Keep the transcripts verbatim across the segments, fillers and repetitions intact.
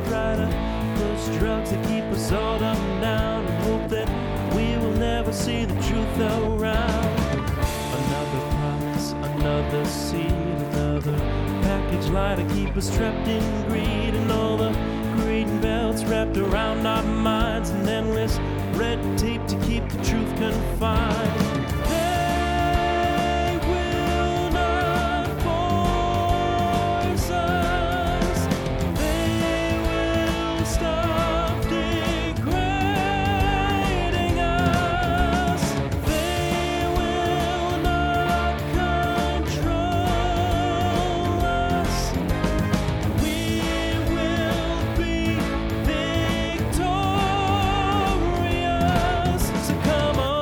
try to push drugs to keep us all dumbed down and hope that we will never see the truth around. Another promise, another seed, another package lie to keep us trapped in greed, and all the green belts wrapped around our minds, and endless red tape to keep the truth confined. They will not force us. They will stop degrading us. They will not control us. We will be victorious. So come on.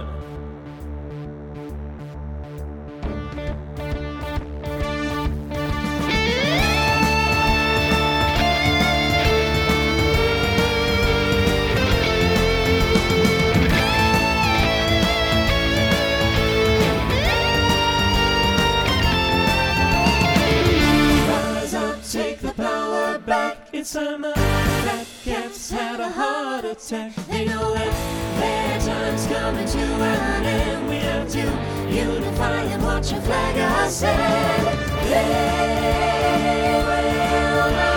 Rise up, take the power back. It's time the fat cats had a heart attack. They know that their time's coming to an end. We have to unify and watch a flag ascend. They will not